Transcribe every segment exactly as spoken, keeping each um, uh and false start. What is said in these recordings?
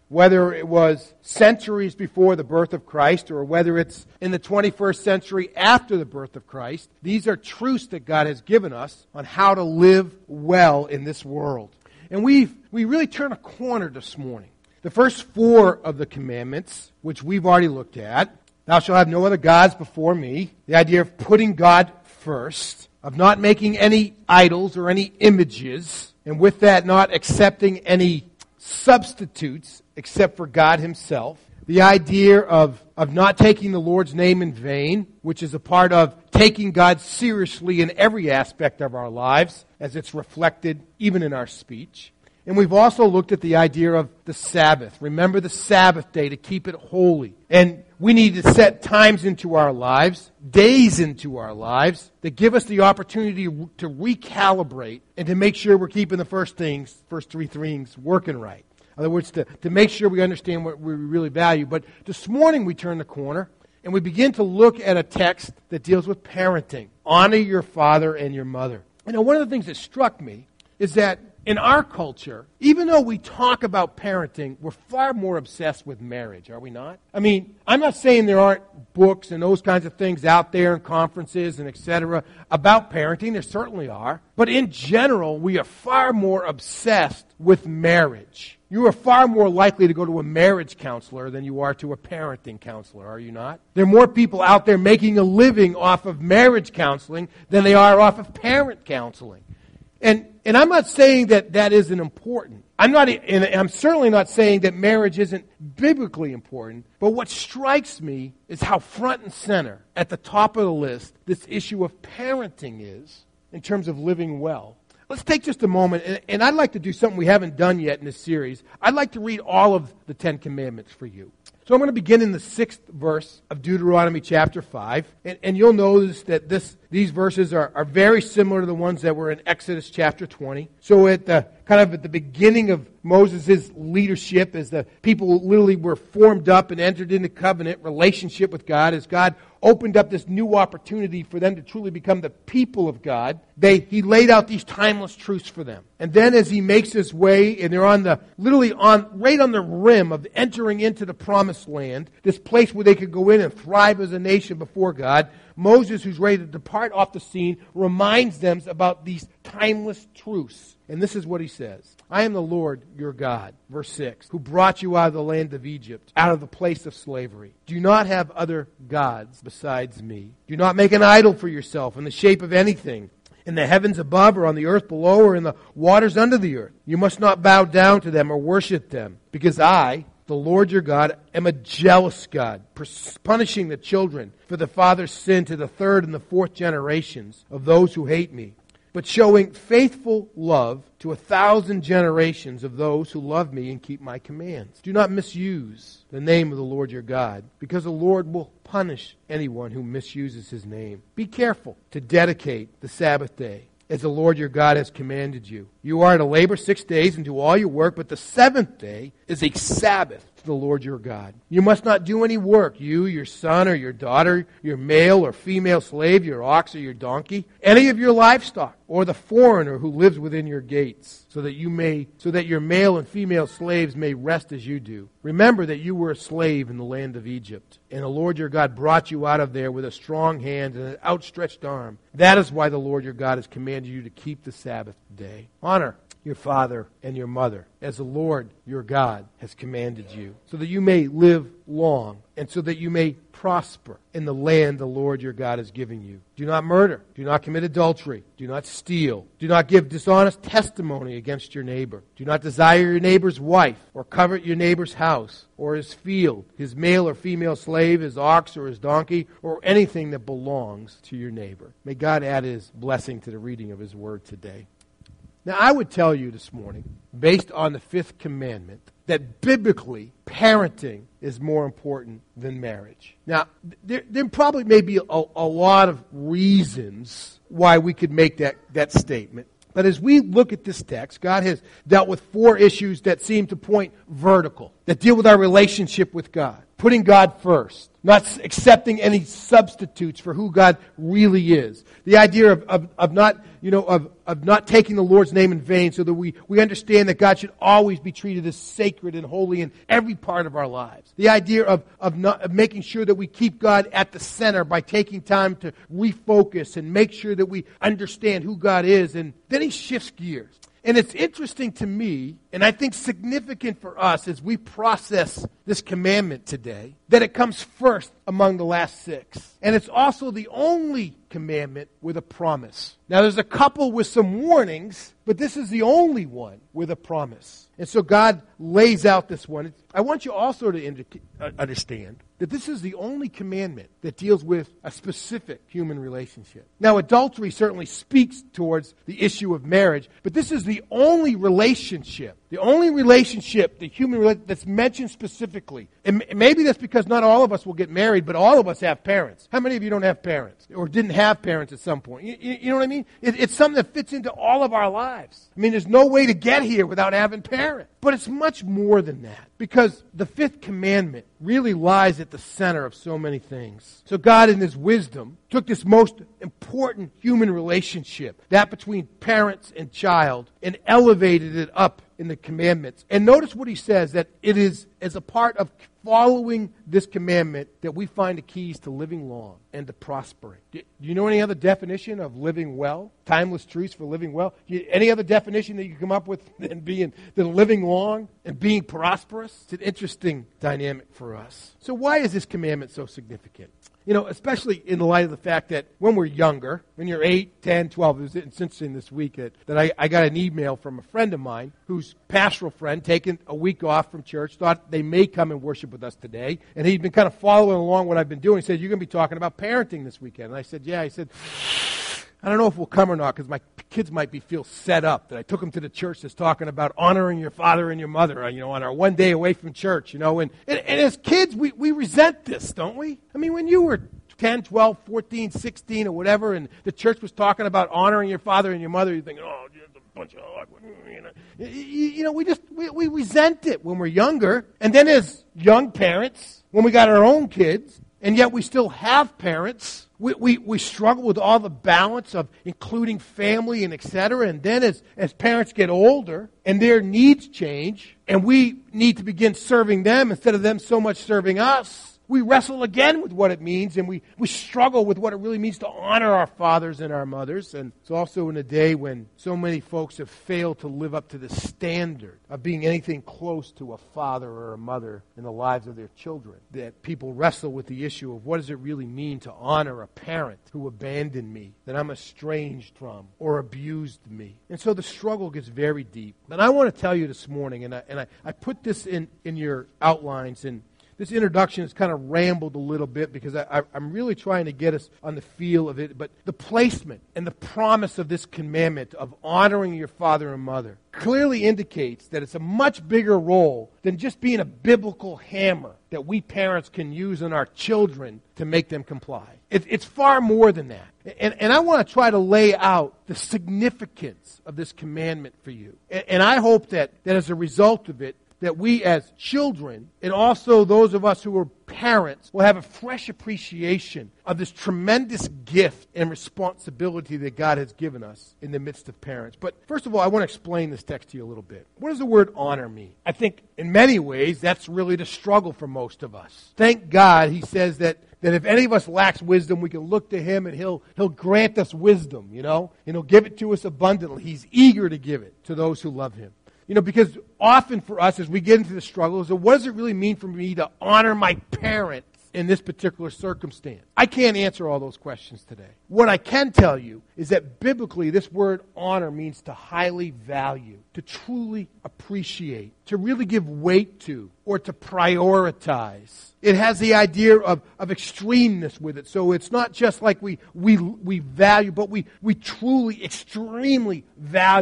whether it was centuries before the birth of Christ or whether it's in the twenty-first century after the birth of Christ, these are truths that God has given us on how to live well in this world. And we've, we really turn a corner this morning. The first four of the commandments, which we've already looked at, thou shalt have no other gods before me, the idea of putting God first, of not making any idols or any images, and with that not accepting any substitutes except for God Himself. The idea of, of not taking the Lord's name in vain, which is a part of taking God seriously in every aspect of our lives, as it's reflected even in our speech. And we've also looked at the idea of the Sabbath. Remember the Sabbath day to keep it holy. And we need to set times into our lives, days into our lives, that give us the opportunity to recalibrate and to make sure we're keeping the first things, first three things working right. In other words, to, to make sure we understand what we really value. But this morning we turn the corner and we begin to look at a text that deals with parenting. Honor your father and your mother. You know, one of the things that struck me is that in our culture, even though we talk about parenting, we're far more obsessed with marriage, are we not? I mean, I'm not saying there aren't books and those kinds of things out there and conferences and et cetera about parenting. There certainly are. But in general, we are far more obsessed with marriage. You are far more likely to go to a marriage counselor than you are to a parenting counselor, are you not? There are more people out there making a living off of marriage counseling than they are off of parent counseling. And and I'm not saying that that isn't important. I'm not, and I'm certainly not saying that marriage isn't biblically important. But what strikes me is how front and center, at the top of the list, this issue of parenting is in terms of living well. Let's take just a moment, and, and I'd like to do something we haven't done yet in this series. I'd like to read all of the Ten Commandments for you. So I'm going to begin in the sixth verse of Deuteronomy chapter five. And, and you'll notice that this these verses are, are very similar to the ones that were in Exodus chapter twenty. So at the kind of at the beginning of Moses' leadership, as the people literally were formed up and entered into covenant relationship with God, as God opened up this new opportunity for them to truly become the people of God, they he laid out these timeless truths for them. And then as he makes his way, and they're on the literally on right on the rim of entering into the promised land, this place where they could go in and thrive as a nation before God, Moses, who's ready to depart off the scene, reminds them about these timeless truths. And this is what he says. I am the Lord your God, verse six, who brought you out of the land of Egypt, out of the place of slavery. Do not have other gods besides me. Do not make an idol for yourself in the shape of anything, in the heavens above or on the earth below or in the waters under the earth. You must not bow down to them or worship them, because I, the Lord your God, am a jealous God, punishing the children for the father's sin to the third and the fourth generations of those who hate me, but showing faithful love to a thousand generations of those who love me and keep my commands. Do not misuse the name of the Lord your God, because the Lord will punish anyone who misuses his name. Be careful to dedicate the Sabbath day, as the Lord your God has commanded you. You are to labor six days and do all your work, but the seventh day is a Sabbath to the Lord your God. You must not do any work, you, your son or your daughter, your male or female slave, your ox or your donkey, any of your livestock, or the foreigner who lives within your gates, so that you may, so that your male and female slaves may rest as you do. Remember that you were a slave in the land of Egypt, and the Lord your God brought you out of there with a strong hand and an outstretched arm. That is why the Lord your God has commanded you to keep the Sabbath day. Honor your father and your mother, as the Lord your God has commanded you, so that you may live long, and so that you may prosper in the land the Lord your God is giving you. Do not murder. Do not commit adultery. Do not steal. Do not give dishonest testimony against your neighbor. Do not desire your neighbor's wife, or covet your neighbor's house, or his field, his male or female slave, his ox or his donkey, or anything that belongs to your neighbor. May God add his blessing to the reading of his word today. Now, I would tell you this morning, based on the fifth commandment, that biblically, parenting is more important than marriage. Now, there, there probably may be a, a lot of reasons why we could make that, that statement. But as we look at this text, God has dealt with four issues that seem to point vertical, that deal with our relationship with God. putting God first, not accepting any substitutes for who God really is. The idea of, of, of not, you know, of, of not taking the Lord's name in vain, so that we, we understand that God should always be treated as sacred and holy in every part of our lives. The idea of, of, not, of making sure that we keep God at the center by taking time to refocus and make sure that we understand who God is. And then he shifts gears. And it's interesting to me, and I think significant for us as we process this commandment today, that it comes first among the last six. And it's also the only commandment with a promise. Now, there's a couple with some warnings, but this is the only one with a promise. And so God lays out this one. I want you also to indica- uh, understand that this is the only commandment that deals with a specific human relationship. Now, adultery certainly speaks towards the issue of marriage, but this is the only relationship, the only relationship, the human relationship that's mentioned specifically. And maybe that's because not all of us will get married, but all of us have parents. How many of you don't have parents or didn't have parents at some point? You, you, you know what I mean? It, it's something that fits into all of our lives. I mean, there's no way to get here without having parents. But it's much more than that, because the fifth commandment really lies at the center of so many things. So God, in his wisdom, took this most important human relationship, that between parents and child, and elevated it up in the commandments. And notice what he says, that it is as a part of following this commandment that we find the keys to living long and to prospering. Do you know any other definition of living well? Timeless truths for living well? Any other definition that you can come up with than being than living long and being prosperous? It's an interesting dynamic for us. So why is this commandment so significant? You know, especially in the light of the fact that when we're younger, when you're eight, ten, twelve, it was it's interesting this week that, that I, I got an email from a friend of mine whose pastoral friend, taken a week off from church, thought they may come and worship with us today. And he'd been kind of following along what I've been doing. He said, you're going to be talking about parenting this weekend. And I said, yeah. I said, I don't know if we'll come or not, because my kids might be feel set up that I took them to the church that's talking about honoring your father and your mother, you know, on our one day away from church, you know. And, and, and as kids, we, we resent this, don't we? I mean, when you were ten, twelve, fourteen, sixteen, or whatever, and the church was talking about honoring your father and your mother, you're thinking, oh, just a bunch of hard, you know. You, you know, we just, we, we resent it when we're younger. And then as young parents, when we got our own kids, and yet we still have parents, We, we we struggle with all the balance of including family and et cetera. And then as, as parents get older and their needs change and we need to begin serving them instead of them so much serving us, we wrestle again with what it means, and we, we struggle with what it really means to honor our fathers and our mothers. And it's also in a day when so many folks have failed to live up to the standard of being anything close to a father or a mother in the lives of their children, that people wrestle with the issue of what does it really mean to honor a parent who abandoned me, that I'm estranged from, or abused me. And so the struggle gets very deep. And I want to tell you this morning, and I, and I, I put this in, in your outlines, and this introduction has kind of rambled a little bit because I, I, I'm really trying to get us on the feel of it. But the placement and the promise of this commandment of honoring your father and mother clearly indicates that it's a much bigger role than just being a biblical hammer that we parents can use on our children to make them comply. It, it's far more than that. And, and I want to try to lay out the significance of this commandment for you. And, and I hope that, that as a result of it, that we as children, and also those of us who are parents, will have a fresh appreciation of this tremendous gift and responsibility that God has given us in the midst of parents. But first of all, I want to explain this text to you a little bit. What does the word honor mean? I think in many ways that's really the struggle for most of us. Thank God he says that that if any of us lacks wisdom, we can look to him and he'll he'll grant us wisdom, you know, and he'll give it to us abundantly. He's eager to give it to those who love him. You know, because often for us, as we get into the struggle, is that what does it really mean for me to honor my parents in this particular circumstance? I can't answer all those questions today. What I can tell you is that biblically, this word honor means to highly value, to truly appreciate, to really give weight to, or to prioritize. It has the idea of, of extremeness with it. So it's not just like we we we value, but we, we truly, extremely value,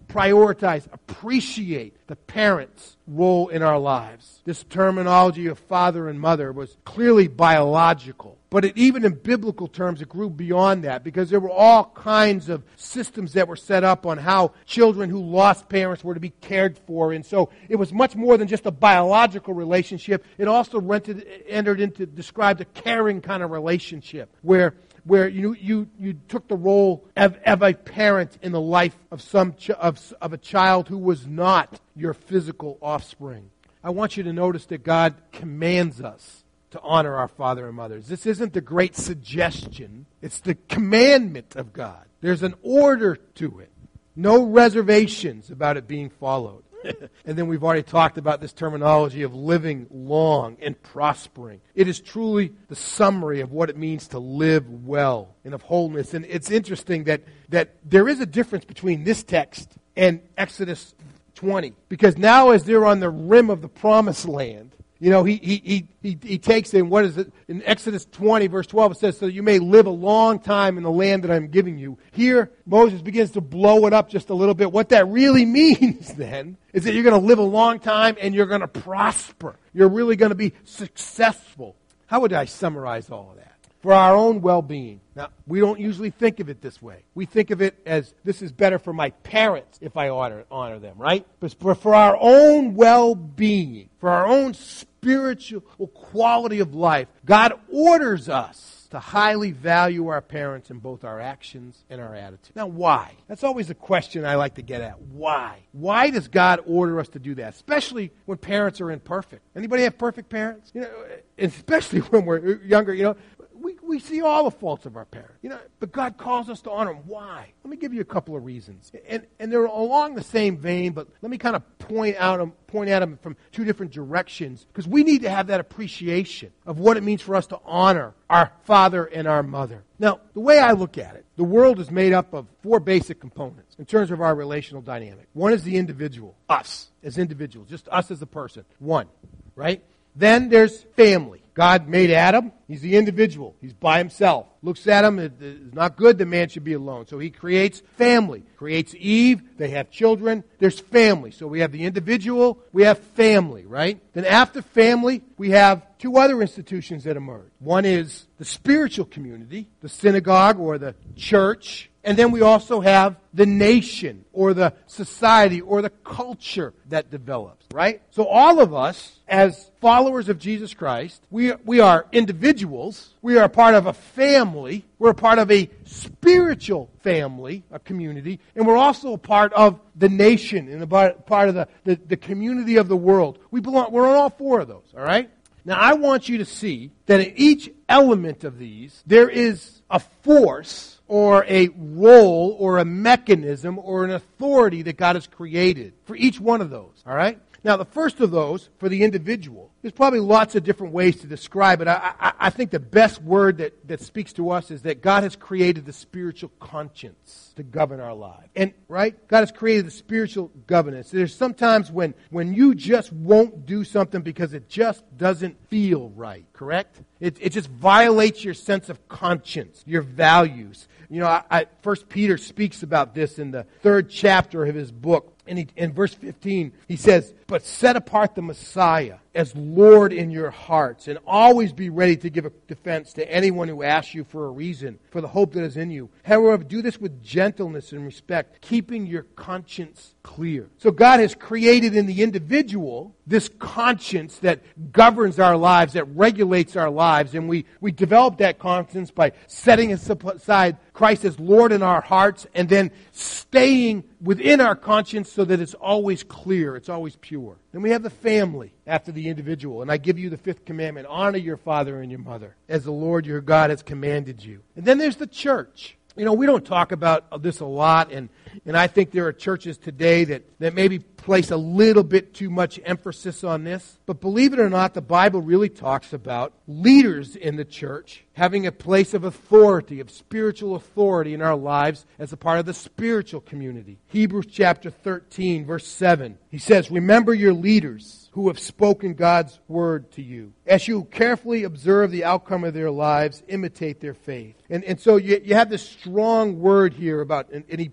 prioritize, appreciate the parents' role in our lives. This terminology of father and mother was clearly biological. But it, even in biblical terms, it grew beyond that because there were all kinds of systems that were set up on how children who lost parents were to be cared for. And so it was much more than just a biological relationship. It also rented, entered into, described a caring kind of relationship where where you you you took the role of, of a parent in the life of some ch- of, of a child who was not your physical offspring. I want you to notice that God commands us to honor our father and mothers. This isn't the great suggestion. It's the commandment of God. There's an order to it. No reservations about it being followed. And then we've already talked about this terminology of living long and prospering. It is truly the summary of what it means to live well and of wholeness. And it's interesting that, that there is a difference between this text and Exodus twenty. Because now as they're on the rim of the promised land, you know, he he he he, he takes in, what is it? In Exodus twenty, verse twelve, it says, so that you may live a long time in the land that I'm giving you. Here, Moses begins to blow it up just a little bit. What that really means, then, is that you're going to live a long time and you're going to prosper. You're really going to be successful. How would I summarize all of that? For our own well-being. Now, we don't usually think of it this way. We think of it as, this is better for my parents if I honor, honor them, right? But for, for our own well-being, for our own spiritual quality of life, God orders us to highly value our parents in both our actions and our attitude. Now, why? That's always a question I like to get at. Why? Why does God order us to do that? Especially when parents are imperfect. Anybody have perfect parents? You know, especially when we're younger, you know, We, we see all the faults of our parents, you know, but God calls us to honor them. Why? Let me give you a couple of reasons, and and they're along the same vein. But let me kind of point out them, point at them from two different directions, because we need to have that appreciation of what it means for us to honor our father and our mother. Now, the way I look at it, the world is made up of four basic components in terms of our relational dynamic. One is the individual, us as individuals, just us as a person. One, right? Then there's family. God made Adam. He's the individual. He's by himself. Looks at him. It's not good the man should be alone. So he creates family. Creates Eve. They have children. There's family. So we have the individual. We have family, right? Then after family, we have two other institutions that emerge. One is the spiritual community, the synagogue or the church. And then we also have the nation or the society or the culture that develops, right? So all of us, as followers of Jesus Christ, we, we are individuals. We are part of a family. We're a part of a spiritual family, a community. And we're also a part of the nation and a part of the, the, the community of the world. We belong, we're on all four of those, all right? Now, I want you to see that in each element of these, there is a force or a role or a mechanism or an authority that God has created for each one of those, all right? Now, the first of those, for the individual, there's probably lots of different ways to describe it. I, I, I think the best word that, that speaks to us is that God has created the spiritual conscience to govern our lives. And, right? God has created the spiritual governance. There's sometimes when, when you just won't do something because it just doesn't feel right, correct? It, it just violates your sense of conscience, your values. You know, I, I, First Peter speaks about this in the third chapter of his book. And he, in verse fifteen, he says, but set apart the Messiah as Lord in your hearts, and always be ready to give a defense to anyone who asks you for a reason for the hope that is in you. However, do this with gentleness and respect, keeping your conscience clear. So God has created in the individual this conscience that governs our lives, that regulates our lives, and we, we develop that conscience by setting aside Christ as Lord in our hearts, and then staying within our conscience so that it's always clear, it's always pure. Then we have the family after the individual. And I give you the fifth commandment, honor your father and your mother as the Lord your God has commanded you. And then there's the church. You know, we don't talk about this a lot, and, and I think there are churches today that, that maybe place a little bit too much emphasis on this. But believe it or not, the Bible really talks about leaders in the church having a place of authority, of spiritual authority in our lives as a part of the spiritual community. Hebrews chapter thirteen, verse seven, he says, remember your leaders who have spoken God's word to you. As you carefully observe the outcome of their lives, imitate their faith. And, and so you, you have this strong word here about, and, and he goes on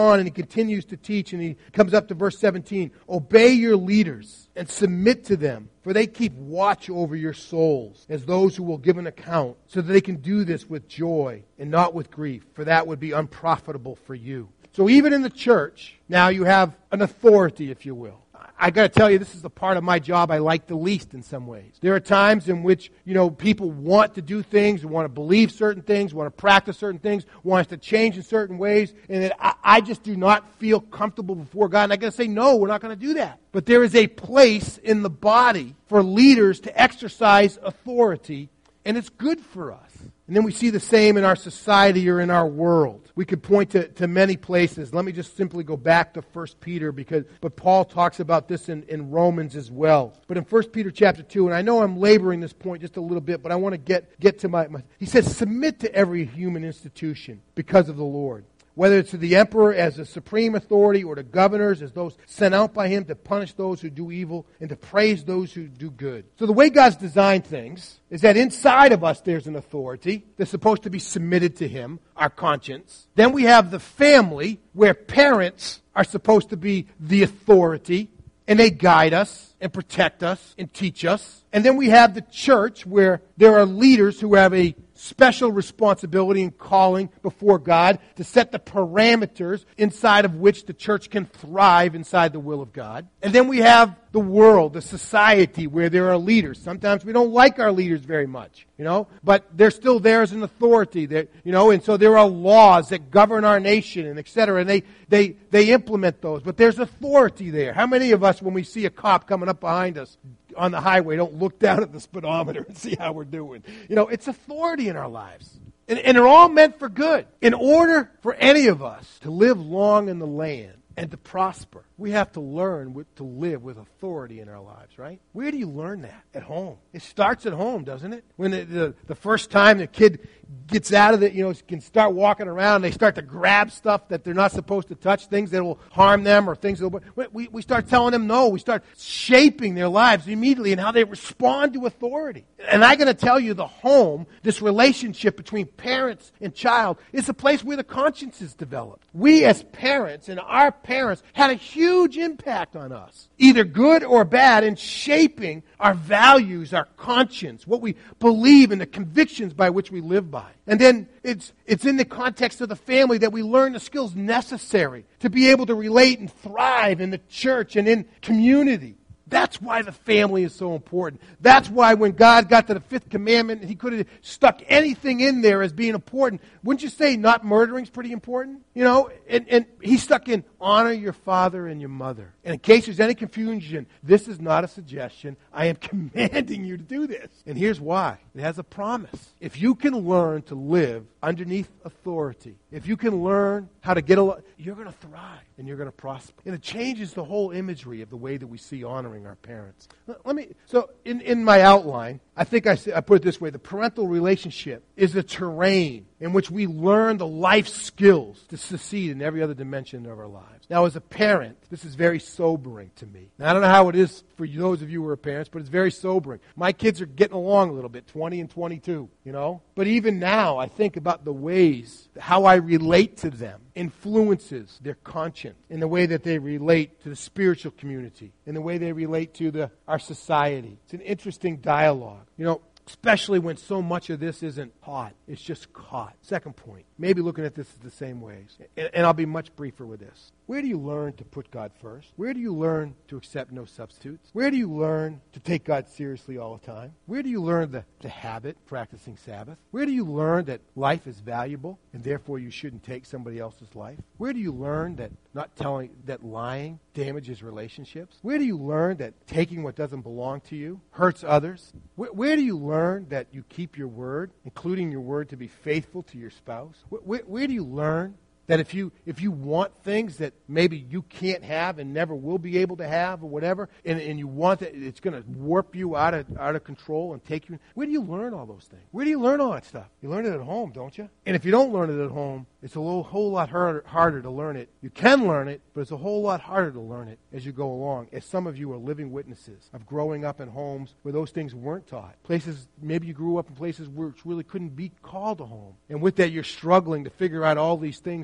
on and he continues to teach, and he comes up to verse seventeen. Obey your leaders and submit to them, for they keep watch over your souls as those who will give an account, so that they can do this with joy and not with grief, for that would be unprofitable for you. So even in the church, now you have an authority, if you will. I got to tell you, this is the part of my job I like the least in some ways. There are times in which, you know, people want to do things, want to believe certain things, want to practice certain things, want us to change in certain ways, and that I, I just do not feel comfortable before God. And I got to say, no, we're not going to do that. But there is a place in the body for leaders to exercise authority, and it's good for us. And then we see the same in our society or in our world. We could point to, to many places. Let me just simply go back to First Peter, because but Paul talks about this in, in Romans as well. But in First Peter chapter two, and I know I'm laboring this point just a little bit, but I want to get, get to my, my... He says, submit to every human institution because of the Lord, whether it's to the emperor as the supreme authority or to governors as those sent out by him to punish those who do evil and to praise those who do good. So the way God's designed things is that inside of us there's an authority that's supposed to be submitted to him, our conscience. Then we have the family, where parents are supposed to be the authority, and they guide us and protect us and teach us. And then we have the church, where there are leaders who have a special responsibility and calling before God to set the parameters inside of which the church can thrive inside the will of God. And then we have the world, the society, where there are leaders. Sometimes we don't like our leaders very much, you know, but they're still there as an authority, that, you know, and so there are laws that govern our nation and et cetera, and they, they, they implement those. But there's authority there. How many of us, when we see a cop coming up behind us on the highway, don't look down at the speedometer and see how we're doing? You know, it's authority in our lives. And, and they're all meant for good. In order for any of us to live long in the land and to prosper, we have to learn with, to live with authority in our lives, right? Where do you learn that? At home. It starts at home, doesn't it? When the, the, the first time the kid gets out of it, you know, can start walking around, they start to grab stuff that they're not supposed to touch, things that will harm them or things that will, we, we start telling them no. We start shaping their lives immediately and how they respond to authority. And I'm going to tell you, the home, this relationship between parents and child, is a place where the conscience is developed. We as parents and our parents had a huge impact on us, either good or bad, in shaping our values, our conscience, what we believe, and the convictions by which we live by. And then it's it's in the context of the family that we learn the skills necessary to be able to relate and thrive in the church and in community. That's why the family is so important. That's why when God got to the fifth commandment, he could have stuck anything in there as being important. Wouldn't you say not murdering is pretty important? You know, and, and he stuck in honor your father and your mother. And in case there's any confusion, this is not a suggestion. I am commanding you to do this. And here's why. It has a promise. If you can learn to live underneath authority, if you can learn how to get along, you're going to thrive and you're going to prosper. And it changes the whole imagery of the way that we see honoring our parents. Let me. So in, in my outline, I think I, I put it this way. The parental relationship is the terrain in which we learn the life skills to succeed in every other dimension of our lives. Now, as a parent, this is very sobering to me. Now, I don't know how it is for you, those of you who are parents, but it's very sobering. My kids are getting along a little bit, twenty and twenty-two, you know? But even now, I think about the ways, how I relate to them influences their conscience in the way that they relate to the spiritual community, in the way they relate to the our society. It's an interesting dialogue. You know, especially when so much of this isn't taught. It's just caught. Second point, maybe looking at this the same ways. And, and I'll be much briefer with this. Where do you learn to put God first? Where do you learn to accept no substitutes? Where do you learn to take God seriously all the time? Where do you learn the, the habit of practicing Sabbath? Where do you learn that life is valuable and therefore you shouldn't take somebody else's life? Where do you learn that not telling, that lying damages relationships? Where do you learn that taking what doesn't belong to you hurts others? Where, where do you learn that you keep your word, including your word to be faithful to your spouse? Where, where, where do you learn that if you if you want things that maybe you can't have and never will be able to have or whatever, and, and you want that, it's going to warp you out of out of control and take you. Where do you learn all those things? Where do you learn all that stuff? You learn it at home, don't you? And if you don't learn it at home, it's a little, whole lot harder, harder to learn it. You can learn it, but it's a whole lot harder to learn it as you go along, as some of you are living witnesses of growing up in homes where those things weren't taught. Places, maybe you grew up in places where it really couldn't be called a home. And with that, you're struggling to figure out all these things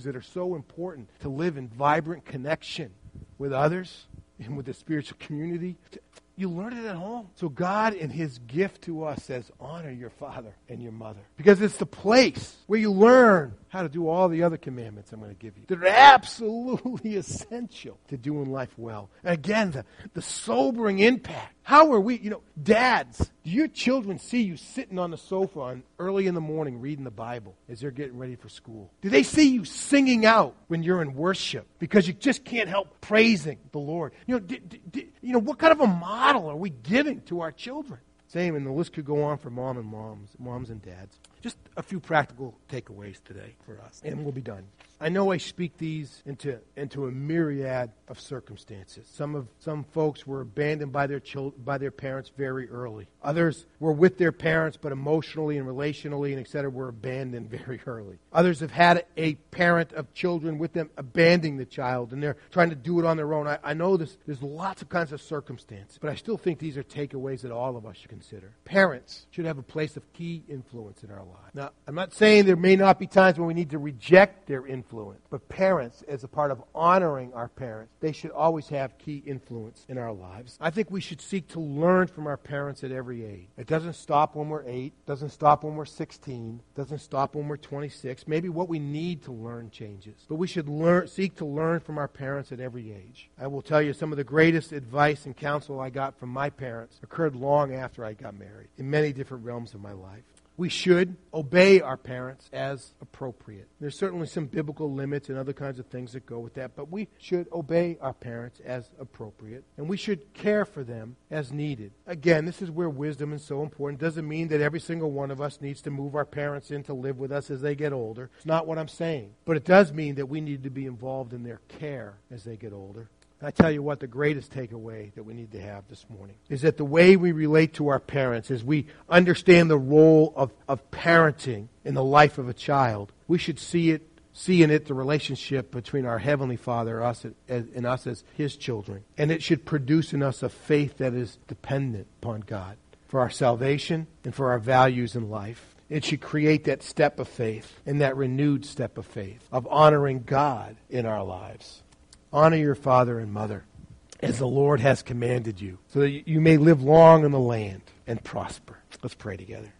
that are so important to live in vibrant connection with others and with the spiritual community. You learn it at home. So God, in his gift to us, says, honor your father and your mother. Because it's the place where you learn how to do all the other commandments I'm going to give you that are absolutely essential to doing life well. And again, the, the sobering impact. How are we, you know, dads, do your children see you sitting on the sofa on early in the morning reading the Bible as they're getting ready for school? Do they see you singing out when you're in worship because you just can't help praising the Lord? You know, d- d- d- you know, what kind of a model are we giving to our children? Same, and the list could go on for mom and moms, moms and dads. Just a few practical takeaways today for us, and we'll be done. I know I speak these into into a myriad of circumstances. Some of some folks were abandoned by their children, by their parents very early. Others were with their parents, but emotionally and relationally and et cetera were abandoned very early. Others have had a parent of children with them abandoning the child, and they're trying to do it on their own. I, I know this, there's lots of kinds of circumstances, but I still think these are takeaways that all of us should consider. Parents should have a place of key influence in our lives. Now, I'm not saying there may not be times when we need to reject their influence, but parents, as a part of honoring our parents, they should always have key influence in our lives. I think we should seek to learn from our parents at every age. It doesn't stop when we're eight, doesn't stop when we're sixteen, doesn't stop when we're twenty-six. Maybe what we need to learn changes, but we should learn, seek to learn from our parents at every age. I will tell you some of the greatest advice and counsel I got from my parents occurred long after I got married, in many different realms of my life. We should obey our parents as appropriate. There's certainly some biblical limits and other kinds of things that go with that, but we should obey our parents as appropriate, and we should care for them as needed. Again, this is where wisdom is so important. It doesn't mean that every single one of us needs to move our parents in to live with us as they get older. It's not what I'm saying. But it does mean that we need to be involved in their care as they get older. I tell you what, the greatest takeaway that we need to have this morning is that the way we relate to our parents, as we understand the role of, of parenting in the life of a child, we should see it, see in it the relationship between our Heavenly Father us, and us as His children. And it should produce in us a faith that is dependent upon God for our salvation and for our values in life. It should create that step of faith and that renewed step of faith of honoring God in our lives. Honor your father and mother as the Lord has commanded you, so that you may live long in the land and prosper. Let's pray together.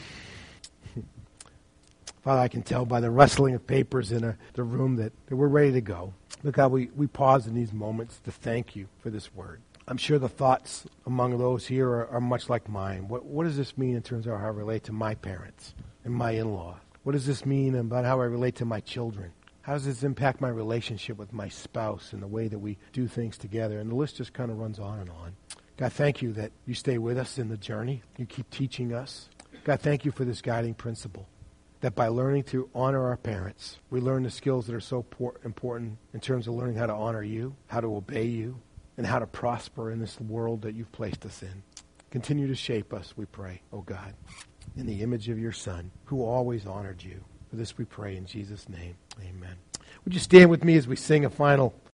Father, I can tell by the rustling of papers in a, the room that, that we're ready to go. Look how we, we pause in these moments to thank you for this word. I'm sure the thoughts among those here are, are much like mine. What, what does this mean in terms of how I relate to my parents and my in-laws? What does this mean about how I relate to my children? How does this impact my relationship with my spouse and the way that we do things together? And the list just kind of runs on and on. God, thank you that you stay with us in the journey. You keep teaching us. God, thank you for this guiding principle, that by learning to honor our parents, we learn the skills that are so important in terms of learning how to honor you, how to obey you, and how to prosper in this world that you've placed us in. Continue to shape us, we pray, oh God, in the image of your Son, who always honored you. For this we pray in Jesus' name. Amen. Would you stand with me as we sing a final